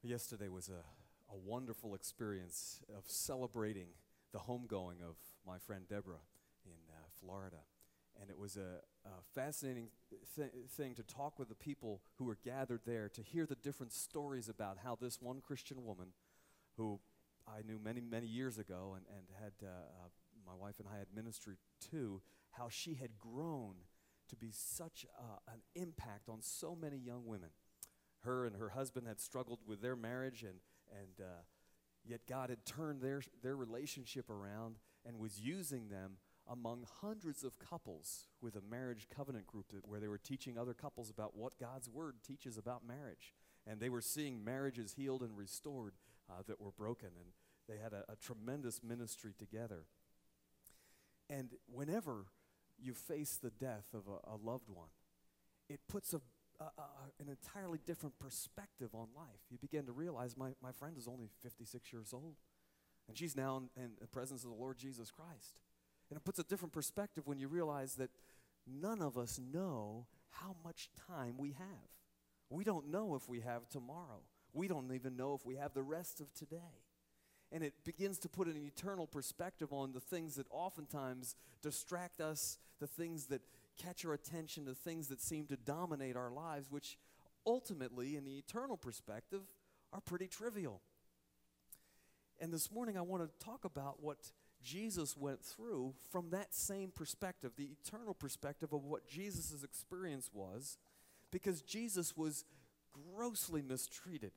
Yesterday was a wonderful experience of celebrating the homegoing of my friend Deborah in Florida. And it was a fascinating thing to talk with the people who were gathered there, to hear the different stories about how this one Christian woman, who I knew many, many years ago and had my wife and I had ministry to, how she had grown to be such an impact on so many young women. Her and her husband had struggled with their marriage, and yet God had turned their relationship around and was using them among hundreds of couples with a marriage covenant group where they were teaching other couples about what God's word teaches about marriage. And they were seeing marriages healed and restored that were broken, and they had a tremendous ministry together. And whenever you face the death of a loved one, it puts an entirely different perspective on life. You begin to realize my friend is only 56 years old, and she's now in the presence of the Lord Jesus Christ. And it puts a different perspective when you realize that none of us know how much time we have. We don't know if we have tomorrow. We don't even know if we have the rest of today. And it begins to put an eternal perspective on the things that oftentimes distract us, the things that catch our attention, the things that seem to dominate our lives, which ultimately, in the eternal perspective, are pretty trivial. And this morning I want to talk about what Jesus went through from that same perspective, the eternal perspective of what Jesus' experience was, because Jesus was grossly mistreated,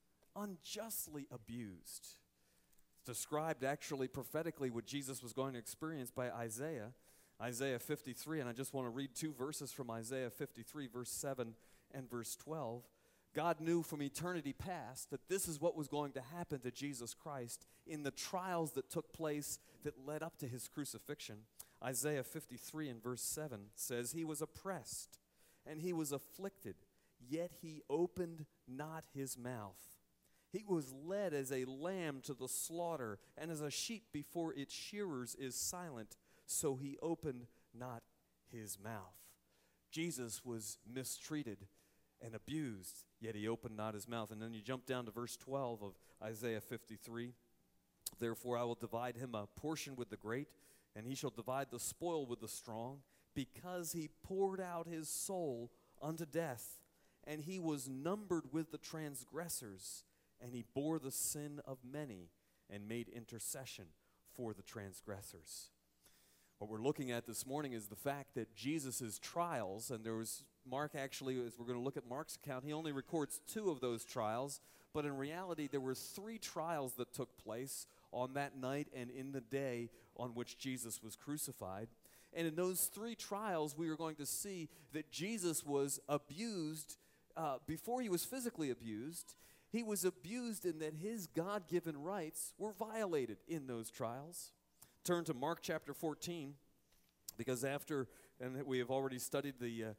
unjustly abused. It's described actually prophetically what Jesus was going to experience by Isaiah 53, and I just want to read two verses from Isaiah 53, verse 7 and verse 12. God knew from eternity past that this is what was going to happen to Jesus Christ in the trials that took place that led up to his crucifixion. Isaiah 53 and verse 7 says, "He was oppressed and he was afflicted, yet he opened not his mouth. He was led as a lamb to the slaughter, and as a sheep before its shearers is silent, so he opened not his mouth." Jesus was mistreated and abused, yet he opened not his mouth. And then you jump down to verse 12 of Isaiah 53. "Therefore I will divide him a portion with the great, and he shall divide the spoil with the strong, because he poured out his soul unto death, and he was numbered with the transgressors, and he bore the sin of many and made intercession for the transgressors." What we're looking at this morning is the fact that Jesus' trials, and Mark actually, as we're going to look at Mark's account, he only records 2 of those trials, but in reality there were 3 trials that took place on that night and in the day on which Jesus was crucified. And in those 3 trials, we are going to see that Jesus was abused before he was physically abused. He was abused in that his God-given rights were violated in those trials. Turn to Mark chapter 14, because and we have already studied the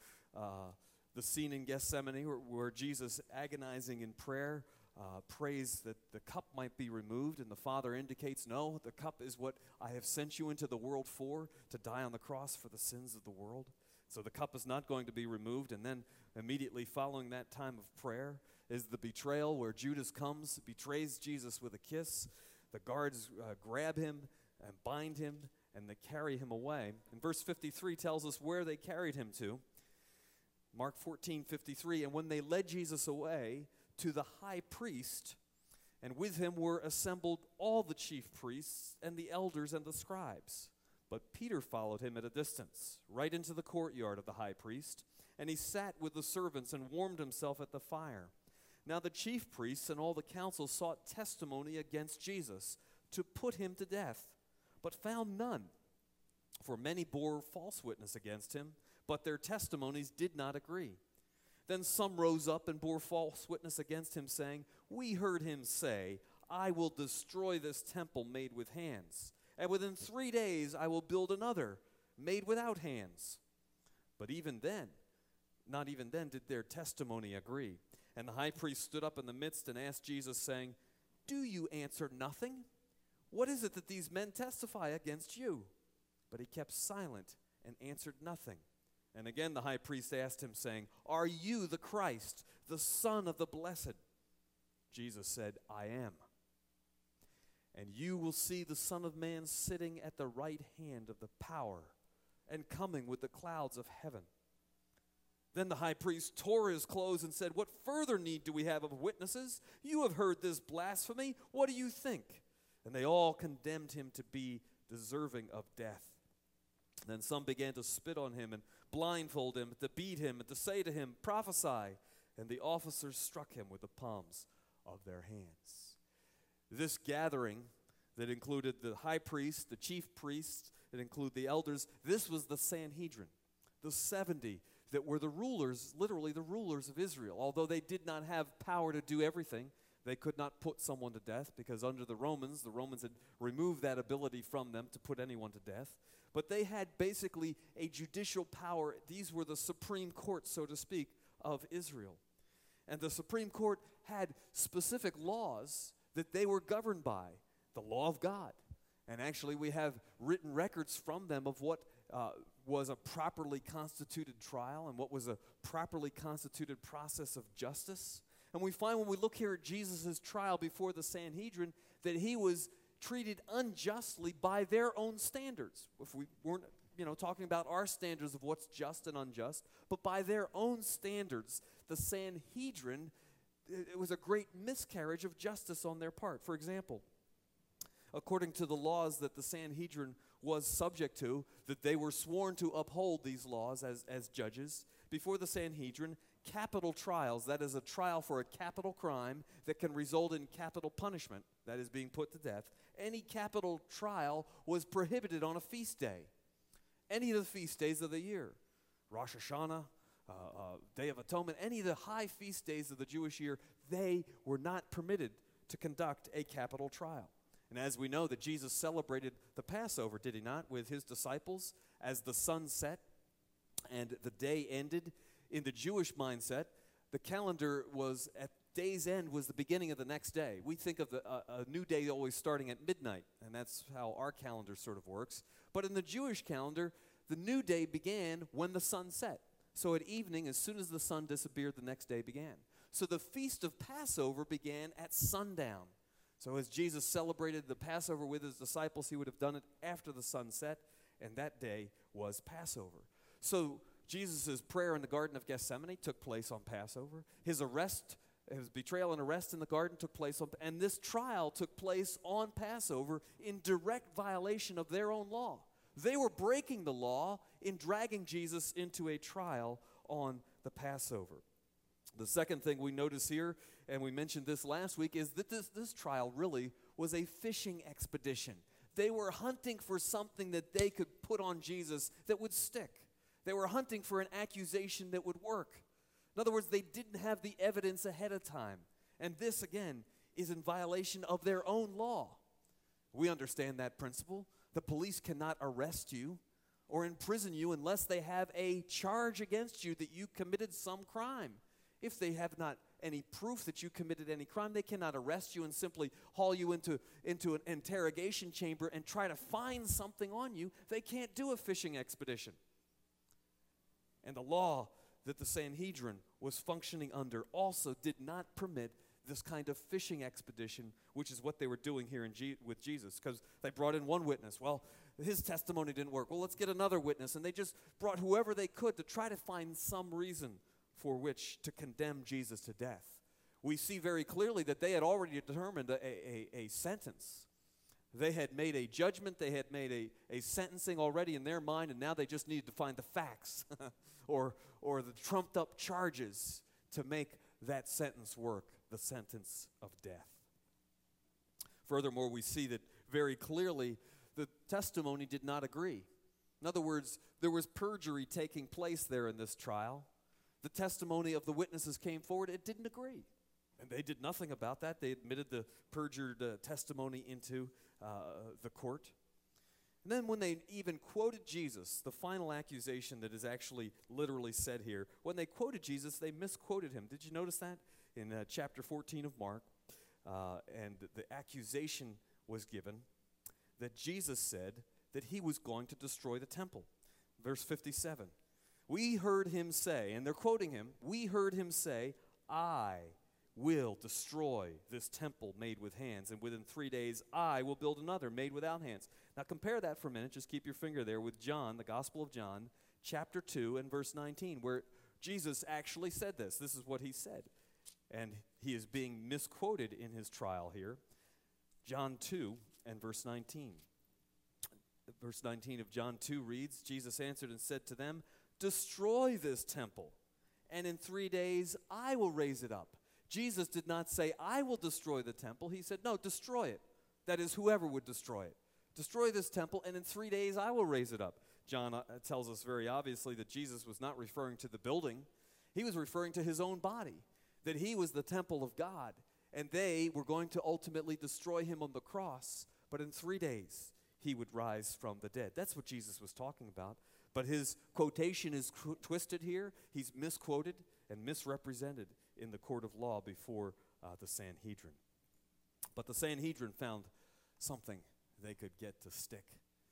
scene in Gethsemane where Jesus, agonizing in prayer, prays that the cup might be removed, and the Father indicates, no, the cup is what I have sent you into the world for, to die on the cross for the sins of the world. So the cup is not going to be removed. And then immediately following that time of prayer is the betrayal, where Judas comes, betrays Jesus with a kiss. The guards grab him and bind him, and they carry him away. And verse 53 tells us where they carried him to. Mark 14:53, "And when they led Jesus away to the high priest, and with him were assembled all the chief priests and the elders and the scribes. But Peter followed him at a distance, right into the courtyard of the high priest, and he sat with the servants and warmed himself at the fire. Now the chief priests and all the council sought testimony against Jesus to put him to death, but found none. For many bore false witness against him, but their testimonies did not agree. Then some rose up and bore false witness against him, saying, 'We heard him say, I will destroy this temple made with hands, and within 3 days I will build another made without hands.' But not even then did their testimony agree. And the high priest stood up in the midst and asked Jesus, saying, 'Do you answer nothing? What is it that these men testify against you?' But he kept silent and answered nothing. And again the high priest asked him, saying, 'Are you the Christ, the Son of the Blessed?' Jesus said, I am. And you will see the Son of Man sitting at the right hand of the power and coming with the clouds of heaven. Then the high priest tore his clothes and said, what further need do we have of witnesses? You have heard this blasphemy. What do you think? And they all condemned him to be deserving of death. Then some began to spit on him and blindfold him, to beat him, and to say to him, prophesy. And the officers struck him with the palms of their hands. This gathering that included the high priest, the chief priests, that included the elders, this was the Sanhedrin, the 70 that were the rulers, literally the rulers of Israel. Although they did not have power to do everything, they could not put someone to death because under the Romans had removed that ability from them to put anyone to death. But they had basically a judicial power. These were the Supreme Court, so to speak, of Israel. And the Supreme Court had specific laws that they were governed by, the law of God. And actually we have written records from them of what was a properly constituted trial and what was a properly constituted process of justice. And we find when we look here at Jesus' trial before the Sanhedrin that he was treated unjustly by their own standards. If we weren't, talking about our standards of what's just and unjust, but by their own standards, the Sanhedrin, it was a great miscarriage of justice on their part. For example, according to the laws that the Sanhedrin was subject to, that they were sworn to uphold these laws as judges, before the Sanhedrin, capital trials, that is a trial for a capital crime that can result in capital punishment, that is being put to death, any capital trial was prohibited on a feast day. Any of the feast days of the year, Rosh Hashanah, Day of Atonement, any of the high feast days of the Jewish year, they were not permitted to conduct a capital trial. And as we know that Jesus celebrated the Passover, did he not, with his disciples as the sun set and the day ended. In the Jewish mindset, the calendar was at day's end was the beginning of the next day. We think of a new day always starting at midnight, and that's how our calendar sort of works. But in the Jewish calendar, the new day began when the sun set. So at evening, as soon as the sun disappeared, the next day began. So the feast of Passover began at sundown. So as Jesus celebrated the Passover with his disciples, he would have done it after the sun set, and that day was Passover. So Jesus' prayer in the Garden of Gethsemane took place on Passover. His betrayal and arrest in the garden took place and this trial took place on Passover in direct violation of their own law. They were breaking the law in dragging Jesus into a trial on the Passover. The second thing we notice here, and we mentioned this last week, is that this trial really was a fishing expedition. They were hunting for something that they could put on Jesus that would stick. They were hunting for an accusation that would work. In other words, they didn't have the evidence ahead of time. And this, again, is in violation of their own law. We understand that principle. The police cannot arrest you or imprison you unless they have a charge against you that you committed some crime. If they have not any proof that you committed any crime, they cannot arrest you and simply haul you into an interrogation chamber and try to find something on you. They can't do a fishing expedition. And the law that the Sanhedrin was functioning under also did not permit this kind of fishing expedition, which is what they were doing here with Jesus, because they brought in one witness. Well, his testimony didn't work. Well, let's get another witness. And they just brought whoever they could to try to find some reason for which to condemn Jesus to death. We see very clearly that they had already determined a sentence. They had made a judgment. They had made a sentencing already in their mind, and now they just needed to find the facts or the trumped up charges to make that sentence work, the sentence of death. Furthermore, we see that very clearly the testimony did not agree. In other words, there was perjury taking place there in this trial. The testimony of the witnesses came forward. It didn't agree. And they did nothing about that. They admitted the perjured testimony into the court. And then when they even quoted Jesus, the final accusation that is actually literally said here, when they quoted Jesus, they misquoted him. Did you notice that? In chapter 14 of Mark, and the accusation was given that Jesus said that he was going to destroy the temple. Verse 57. We heard him say, and they're quoting him, we heard him say, I will destroy this temple made with hands, and within 3 days I will build another made without hands. Now compare that for a minute, just keep your finger there, with John, the Gospel of John, chapter 2 and verse 19, where Jesus actually said this. This is what he said. And he is being misquoted in his trial here. John 2 and verse 19. Verse 19 of John 2 reads, Jesus answered and said to them, destroy this temple, and in 3 days I will raise it up. Jesus did not say, I will destroy the temple. He said, no, destroy it. That is, whoever would destroy it. Destroy this temple, and in 3 days I will raise it up. John tells us very obviously that Jesus was not referring to the building. He was referring to his own body, that he was the temple of God, and they were going to ultimately destroy him on the cross, but in 3 days he would rise from the dead. That's what Jesus was talking about. But his quotation is twisted here. He's misquoted and misrepresented in the court of law before the Sanhedrin. But the Sanhedrin found something they could get to stick.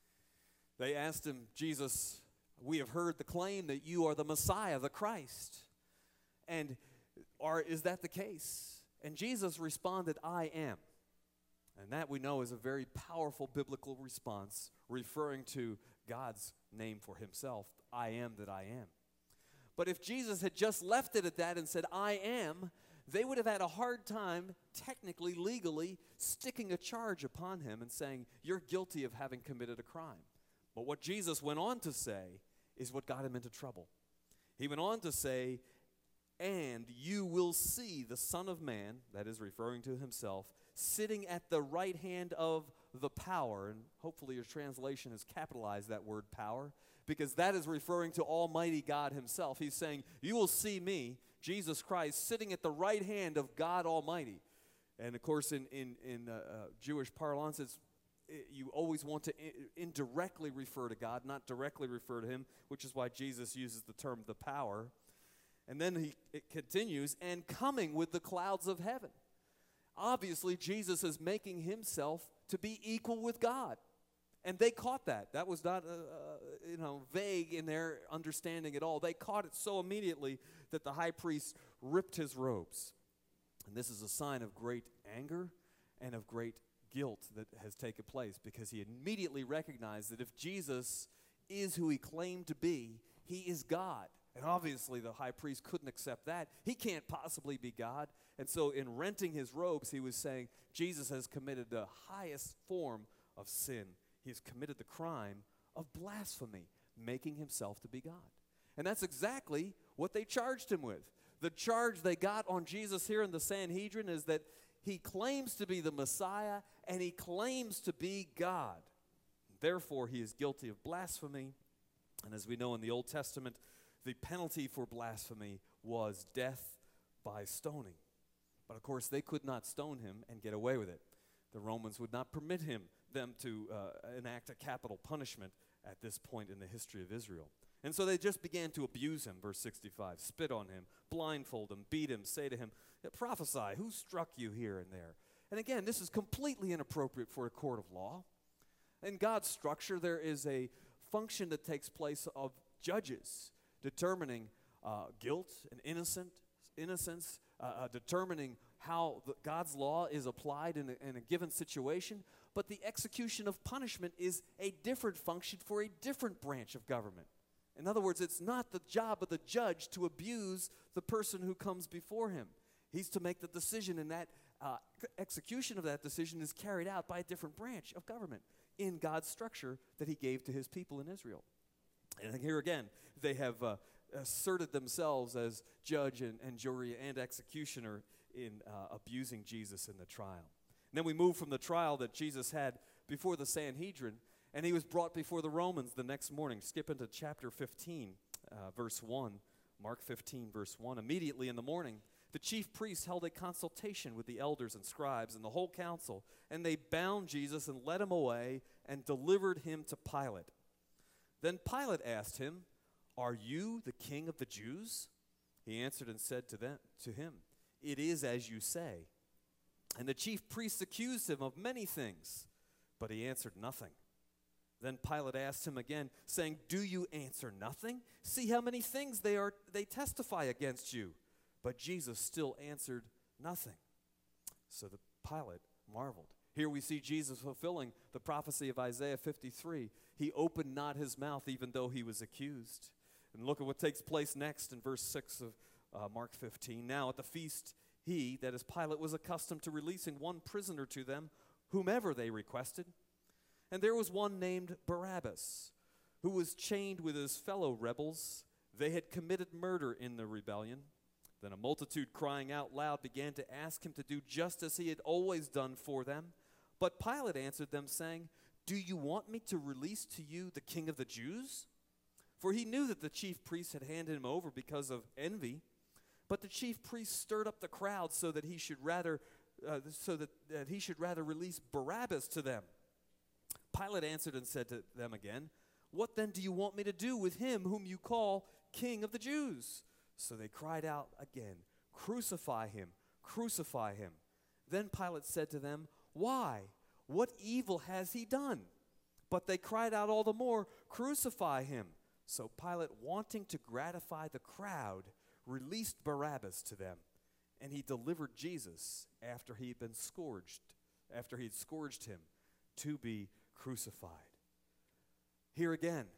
They asked him, Jesus, we have heard the claim that you are the Messiah, the Christ. And is that the case? And Jesus responded, I am. And that we know is a very powerful biblical response, referring to God's name for himself, I am that I am. But if Jesus had just left it at that and said, I am, they would have had a hard time, technically, legally, sticking a charge upon him and saying, you're guilty of having committed a crime. But what Jesus went on to say is what got him into trouble. He went on to say, and you will see the Son of Man, that is referring to himself, sitting at the right hand of the power. And hopefully your translation has capitalized that word power, because that is referring to Almighty God himself. He's saying, you will see me, Jesus Christ, sitting at the right hand of God Almighty. And of course, in Jewish parlance, you always want to indirectly refer to God, not directly refer to him, which is why Jesus uses the term the power. And then it continues, and coming with the clouds of heaven. Obviously, Jesus is making himself to be equal with God. And they caught that. That was not vague in their understanding at all. They caught it so immediately that the high priest ripped his robes. And this is a sign of great anger and of great guilt that has taken place, because he immediately recognized that if Jesus is who he claimed to be, he is God. And obviously the high priest couldn't accept that. He can't possibly be God. And so in renting his robes, he was saying Jesus has committed the highest form of sin. He has committed the crime of blasphemy, making himself to be God. And that's exactly what they charged him with. The charge they got on Jesus here in the Sanhedrin is that he claims to be the Messiah and he claims to be God. Therefore, he is guilty of blasphemy. And as we know in the Old Testament, the penalty for blasphemy was death by stoning. But of course, they could not stone him and get away with it. The Romans would not permit them to enact a capital punishment at this point in the history of Israel. And so they just began to abuse him, verse 65, spit on him, blindfold him, beat him, say to him, prophesy, who struck you here and there? And again, this is completely inappropriate for a court of law. In God's structure, there is a function that takes place of judges determining guilt and innocence, determining how God's law is applied in a given situation. But the execution of punishment is a different function for a different branch of government. In other words, it's not the job of the judge to abuse the person who comes before him. He's to make the decision, and that execution of that decision is carried out by a different branch of government in God's structure that he gave to his people in Israel. And here again, they have asserted themselves as judge and jury and executioner in abusing Jesus in the trial. And then we move from the trial that Jesus had before the Sanhedrin, and he was brought before the Romans the next morning. Skip into chapter 15, verse 1. Mark 15, verse 1. Immediately in the morning, the chief priests held a consultation with the elders and scribes and the whole council, and they bound Jesus and led him away and delivered him to Pilate. Then Pilate asked him, are you the king of the Jews? He answered and said to him, it is as you say. And the chief priests accused him of many things, but he answered nothing. Then Pilate asked him again, saying, do you answer nothing? See how many things they testify against you. But Jesus still answered nothing. So the Pilate marveled. Here we see Jesus fulfilling the prophecy of Isaiah 53. He opened not his mouth even though he was accused. And look at what takes place next in verse 6 of Mark 15. Now at the feast, he, that is Pilate, was accustomed to releasing one prisoner to them, whomever they requested. And there was one named Barabbas, who was chained with his fellow rebels. They had committed murder in the rebellion. Then a multitude crying out loud began to ask him to do just as he had always done for them. But Pilate answered them, saying, "Do you want me to release to you the King of the Jews?" For he knew that the chief priests had handed him over because of envy. But the chief priests stirred up the crowd so that he should rather release Barabbas to them. Pilate answered and said to them again, "What then do you want me to do with him whom you call King of the Jews?" So they cried out again, "Crucify him, crucify him." Then Pilate said to them, "Why? What evil has he done?" But they cried out all the more, "Crucify him." So Pilate, wanting to gratify the crowd, released Barabbas to them, and he delivered Jesus after he had scourged him to be crucified. Here again,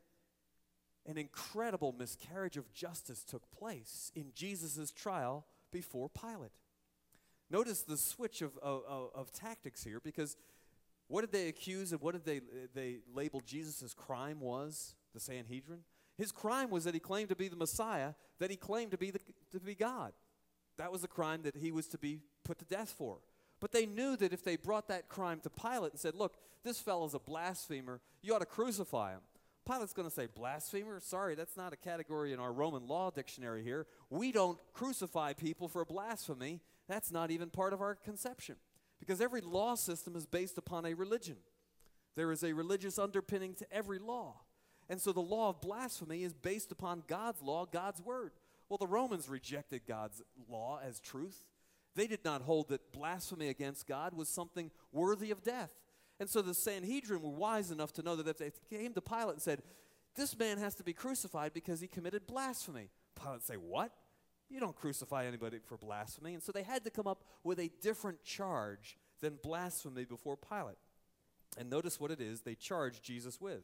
an incredible miscarriage of justice took place in Jesus' trial before Pilate. Notice the switch of tactics here, because what did they accuse and what did they label Jesus' crime was? The Sanhedrin. His crime was that he claimed to be the Messiah, that he claimed to be God. That was the crime that he was to be put to death for. But they knew that if they brought that crime to Pilate and said, "Look, this fellow's a blasphemer, you ought to crucify him," Pilate's going to say, "Blasphemer? Sorry, that's not a category in our Roman law dictionary here. We don't crucify people for blasphemy. That's not even part of our conception." Because every law system is based upon a religion. There is a religious underpinning to every law. And so the law of blasphemy is based upon God's law, God's word. Well, the Romans rejected God's law as truth. They did not hold that blasphemy against God was something worthy of death. And so the Sanhedrin were wise enough to know that if they came to Pilate and said, "This man has to be crucified because he committed blasphemy," Pilate would say, "What? You don't crucify anybody for blasphemy." And so they had to come up with a different charge than blasphemy before Pilate. And notice what it is they charged Jesus with.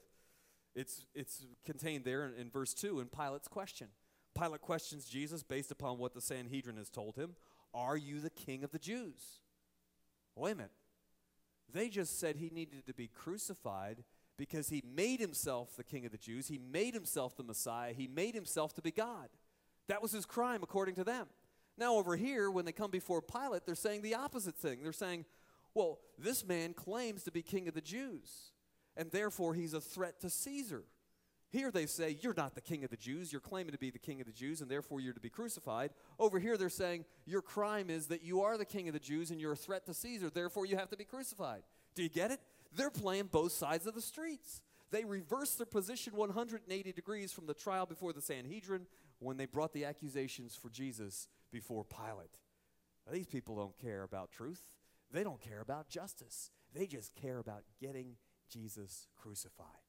It's contained there in verse 2 in Pilate's question. Pilate questions Jesus based upon what the Sanhedrin has told him. "Are you the King of the Jews?" Wait a minute. They just said he needed to be crucified because he made himself the King of the Jews. He made himself the Messiah. He made himself to be God. That was his crime according to them. Now over here, when they come before Pilate, they're saying the opposite thing. They're saying, "Well, this man claims to be King of the Jews, and therefore he's a threat to Caesar." Here they say, "You're not the King of the Jews. You're claiming to be the King of the Jews, and therefore you're to be crucified." Over here they're saying, "Your crime is that you are the King of the Jews, and you're a threat to Caesar, therefore you have to be crucified." Do you get it? They're playing both sides of the streets. They reversed their position 180 degrees from the trial before the Sanhedrin when they brought the accusations for Jesus before Pilate. Now, these people don't care about truth. They don't care about justice. They just care about getting Jesus crucified.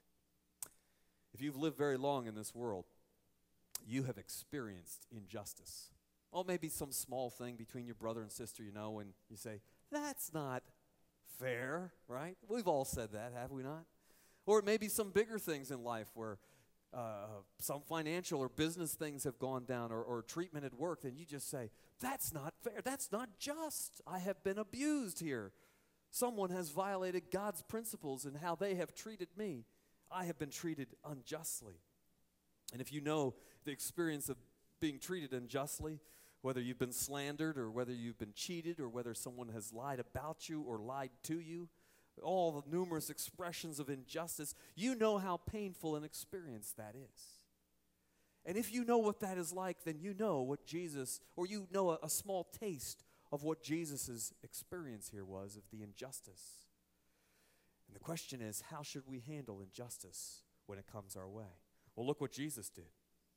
If you've lived very long in this world, you have experienced injustice. Oh, maybe some small thing between your brother and sister, and you say, "That's not fair," right? We've all said that, have we not? Or maybe some bigger things in life where some financial or business things have gone down or treatment at work, and you just say, "That's not fair. That's not just. I have been abused here. Someone has violated God's principles in how they have treated me. I have been treated unjustly." And if you know the experience of being treated unjustly, whether you've been slandered or whether you've been cheated or whether someone has lied about you or lied to you, all the numerous expressions of injustice, you know how painful an experience that is. And if you know what that is like, then you know what Jesus, or you know a small taste of what Jesus' experience here was of the injustice. And the question is, how should we handle injustice when it comes our way? Well, look what Jesus did.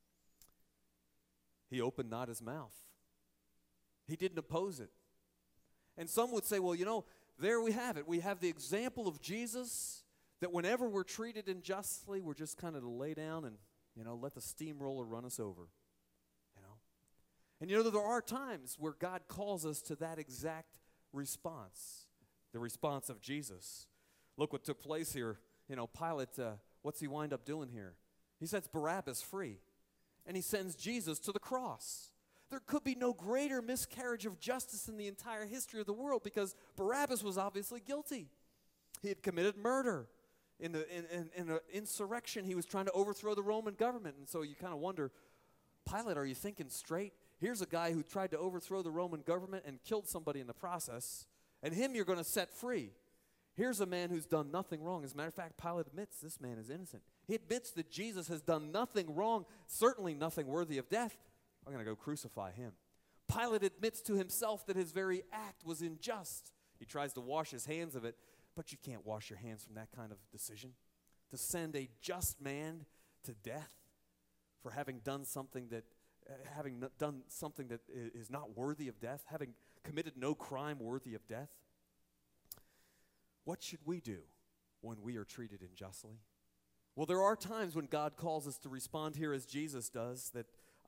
He opened not his mouth. He didn't oppose it. And some would say, well, there we have it. We have the example of Jesus that whenever we're treated unjustly, we're just kind of to lay down and, let the steamroller run us over. And you know, there are times where God calls us to that exact response, the response of Jesus. Look what took place here. You know, Pilate, what's he wind up doing here? He sets Barabbas free, and he sends Jesus to the cross. There could be no greater miscarriage of justice in the entire history of the world, because Barabbas was obviously guilty. He had committed murder. In an insurrection, he was trying to overthrow the Roman government. And so you kind of wonder, Pilate, are you thinking straight? Here's a guy who tried to overthrow the Roman government and killed somebody in the process, and him you're going to set free. Here's a man who's done nothing wrong. As a matter of fact, Pilate admits this man is innocent. He admits that Jesus has done nothing wrong, certainly nothing worthy of death. I'm going to go crucify him. Pilate admits to himself that his very act was unjust. He tries to wash his hands of it, but you can't wash your hands from that kind of decision. To send a just man to death for having done something that is not worthy of death, having committed no crime worthy of death. What should we do when we are treated unjustly? Well, there are times when God calls us to respond here as Jesus does, that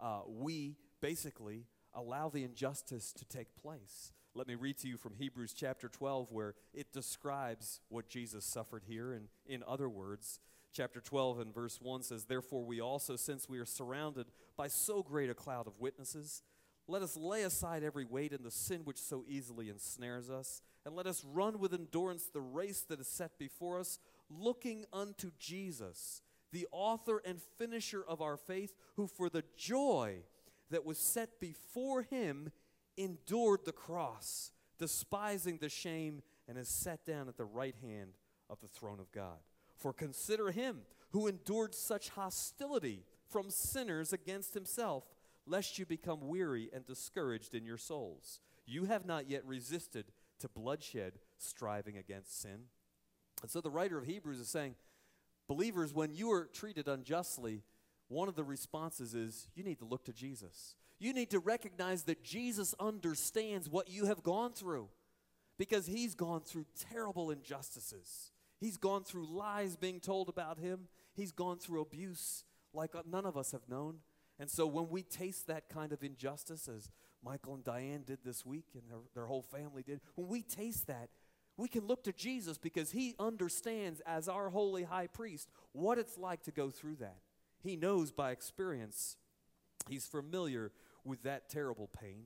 we basically allow the injustice to take place. Let me read to you from Hebrews chapter 12, where it describes what Jesus suffered here. And in other words, chapter 12 and verse 1 says, "Therefore we also, since we are surrounded by so great a cloud of witnesses, let us lay aside every weight and the sin which so easily ensnares us, and let us run with endurance the race that is set before us, looking unto Jesus, the author and finisher of our faith, who for the joy that was set before him endured the cross, despising the shame, and is set down at the right hand of the throne of God. For consider him who endured such hostility from sinners against himself, lest you become weary and discouraged in your souls. You have not yet resisted to bloodshed, striving against sin." And so the writer of Hebrews is saying, believers, when you are treated unjustly, one of the responses is you need to look to Jesus. You need to recognize that Jesus understands what you have gone through, because he's gone through terrible injustices. He's gone through lies being told about him. He's gone through abuse like none of us have known. And so when we taste that kind of injustice, as Michael and Diane did this week and their whole family did, when we taste that, we can look to Jesus, because he understands, as our holy high priest, what it's like to go through that. He knows by experience. He's familiar with that terrible pain.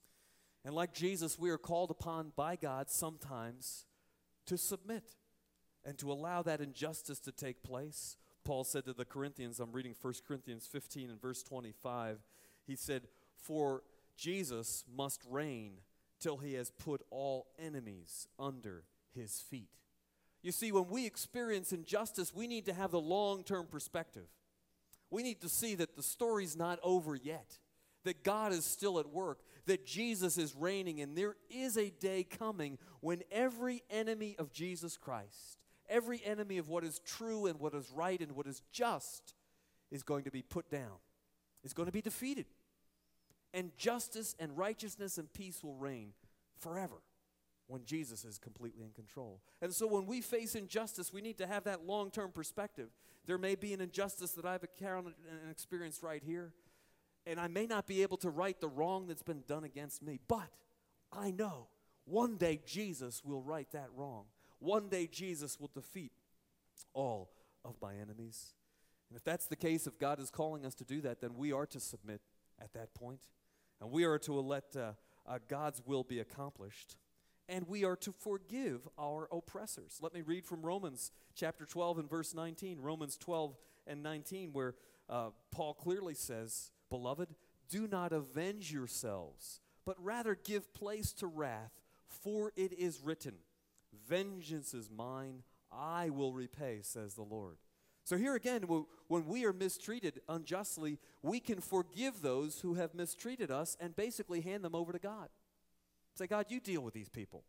And like Jesus, we are called upon by God sometimes to submit and to allow that injustice to take place. Paul said to the Corinthians, I'm reading 1 Corinthians 15 and verse 25, he said, "For Jesus must reign till he has put all enemies under his feet." You see, when we experience injustice, we need to have the long-term perspective. We need to see that the story's not over yet, that God is still at work, that Jesus is reigning, and there is a day coming when every enemy of Jesus Christ, every enemy of what is true and what is right and what is just, is going to be put down, is going to be defeated. And justice and righteousness and peace will reign forever when Jesus is completely in control. And so when we face injustice, we need to have that long-term perspective. There may be an injustice that I've encountered and experienced right here, and I may not be able to right the wrong that's been done against me, but I know one day Jesus will right that wrong. One day Jesus will defeat all of my enemies. And if that's the case, if God is calling us to do that, then we are to submit at that point. And we are to let God's will be accomplished. And we are to forgive our oppressors. Let me read from Romans chapter 12 and verse 19. Romans 12 and 19, where Paul clearly says, "Beloved, do not avenge yourselves, but rather give place to wrath, for it is written, 'Vengeance is mine, I will repay,' says the Lord." So here again, when we are mistreated unjustly, we can forgive those who have mistreated us and basically hand them over to God. Say, "God, you deal with these people.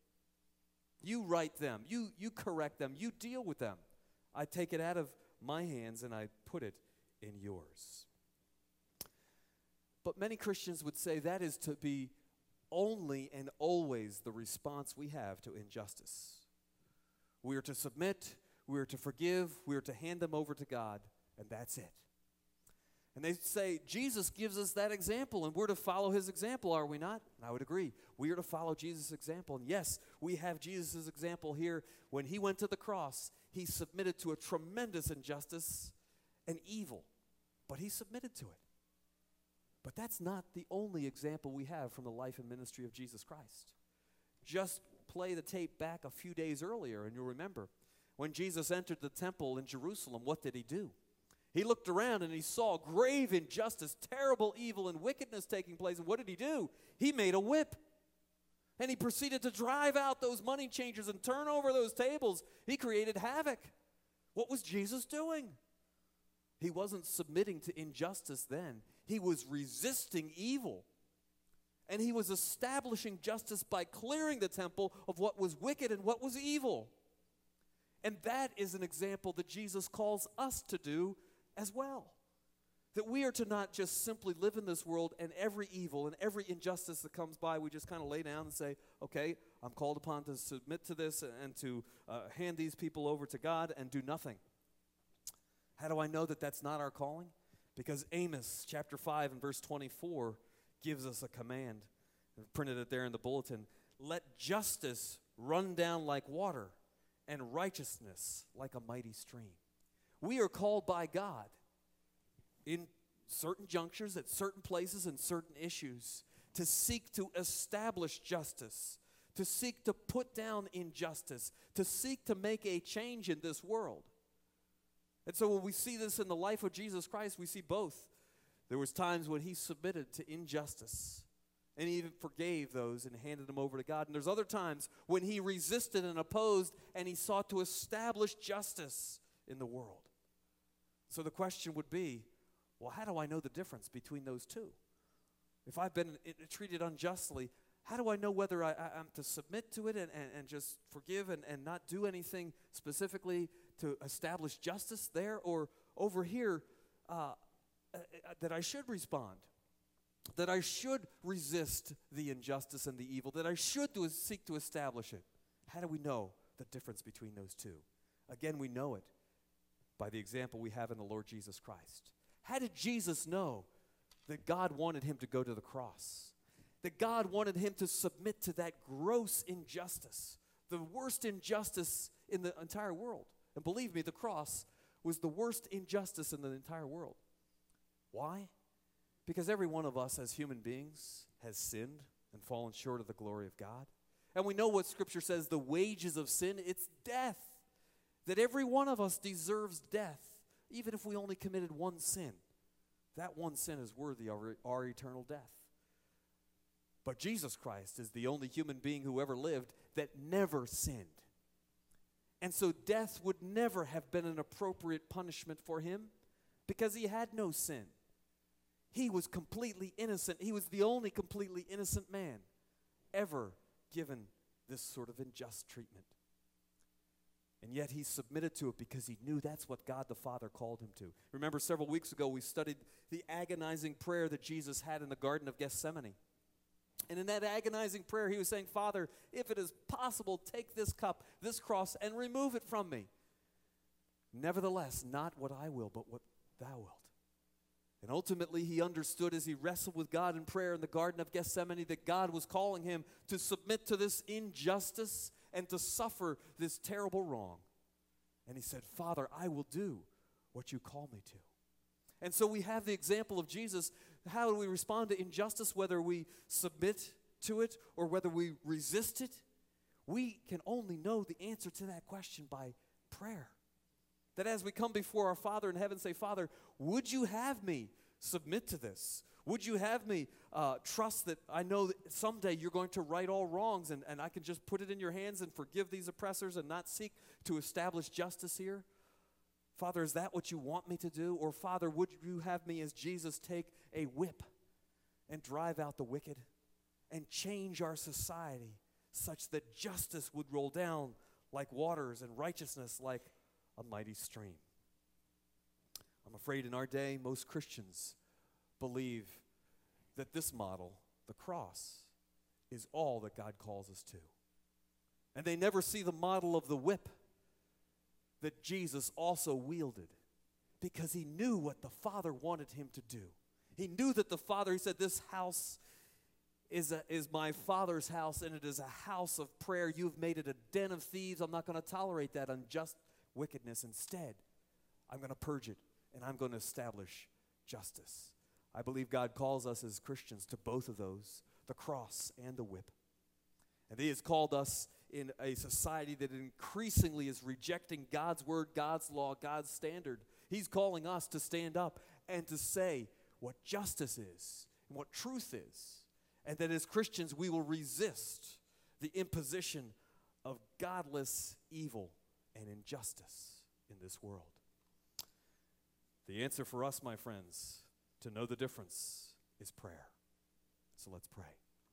You right them. You correct them. You deal with them. I take it out of my hands and I put it in yours." But many Christians would say that is to be only and always the response we have to injustice. We are to submit, we are to forgive, we are to hand them over to God, and that's it. And they say, Jesus gives us that example, and we're to follow his example, are we not? And I would agree. We are to follow Jesus' example. And yes, we have Jesus' example here. When he went to the cross, he submitted to a tremendous injustice and evil, but he submitted to it. But that's not the only example we have from the life and ministry of Jesus Christ. Just play the tape back a few days earlier, and you'll remember, when Jesus entered the temple in Jerusalem, what did he do? He looked around and he saw grave injustice, terrible evil, and wickedness taking place. And what did he do? He made a whip. And he proceeded to drive out those money changers and turn over those tables. He created havoc. What was Jesus doing? He wasn't submitting to injustice then. He was resisting evil. And he was establishing justice by clearing the temple of what was wicked and what was evil. And that is an example that Jesus calls us to do as well. That we are to not just simply live in this world, and every evil and every injustice that comes by, we just kind of lay down and say, okay, I'm called upon to submit to this and to hand these people over to God and do nothing. How do I know that that's not our calling? Because Amos chapter 5 and verse 24 gives us a command. I've printed it there in the bulletin. Let justice run down like water, and righteousness like a mighty stream. We are called by God in certain junctures, at certain places, and certain issues to seek to establish justice, to seek to put down injustice, to seek to make a change in this world. And so when we see this in the life of Jesus Christ, we see both. There was times when he submitted to injustice, and he even forgave those and handed them over to God. And there's other times when he resisted and opposed, and he sought to establish justice in the world. So the question would be, well, how do I know the difference between those two? If I've been treated unjustly, how do I know whether I'm to submit to it and just forgive and not do anything specifically to establish justice there, or over here that I should respond, that I should resist the injustice and the evil, that I should seek to establish it? How do we know the difference between those two? Again, we know it by the example we have in the Lord Jesus Christ. How did Jesus know that God wanted him to go to the cross? That God wanted him to submit to that gross injustice, the worst injustice in the entire world. And believe me, the cross was the worst injustice in the entire world. Why? Because every one of us as human beings has sinned and fallen short of the glory of God. And we know what Scripture says, the wages of sin, it's death. That every one of us deserves death, even if we only committed one sin. That one sin is worthy of our eternal death. But Jesus Christ is the only human being who ever lived that never sinned. And so death would never have been an appropriate punishment for him because he had no sin. He was completely innocent. He was the only completely innocent man ever given this sort of unjust treatment. And yet he submitted to it because he knew that's what God the Father called him to. Remember, several weeks ago we studied the agonizing prayer that Jesus had in the Garden of Gethsemane. And in that agonizing prayer, he was saying, Father, if it is possible, take this cup, this cross, and remove it from me. Nevertheless, not what I will, but what thou wilt. And ultimately, he understood as he wrestled with God in prayer in the Garden of Gethsemane that God was calling him to submit to this injustice and to suffer this terrible wrong. And he said, Father, I will do what you call me to. And so we have the example of Jesus. How do we respond to injustice, whether we submit to it or whether we resist it? We can only know the answer to that question by prayer. That as we come before our Father in heaven, say, Father, would you have me submit to this? Would you have me trust that I know that someday you're going to right all wrongs and I can just put it in your hands and forgive these oppressors and not seek to establish justice here? Father, is that what you want me to do? Or Father, would you have me as Jesus take a whip and drive out the wicked and change our society such that justice would roll down like waters and righteousness like a mighty stream? I'm afraid in our day, most Christians believe that this model, the cross, is all that God calls us to. And they never see the model of the whip that Jesus also wielded because he knew what the Father wanted him to do. He knew that the Father, he said, this house is my Father's house, and it is a house of prayer. You've made it a den of thieves. I'm not going to tolerate that unjust wickedness. Instead, I'm going to purge it, and I'm going to establish justice. I believe God calls us as Christians to both of those, the cross and the whip. And he has called us in a society that increasingly is rejecting God's word, God's law, God's standard. He's calling us to stand up and to say what justice is and what truth is. And that as Christians, we will resist the imposition of godless evil and injustice in this world. The answer for us, my friends, to know the difference is prayer. So let's pray.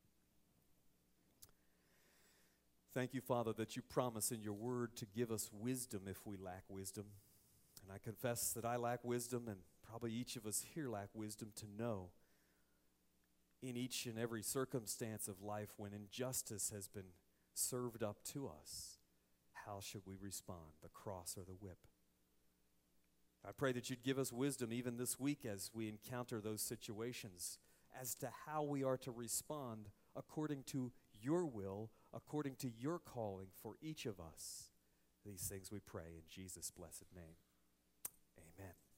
Thank you, Father, that you promise in your word to give us wisdom if we lack wisdom. And I confess that I lack wisdom, and probably each of us here lack wisdom to know in each and every circumstance of life when injustice has been served up to us, how should we respond, the cross or the whip? I pray that you'd give us wisdom even this week as we encounter those situations as to how we are to respond according to your will, according to your calling for each of us. These things we pray in Jesus' blessed name. Amen.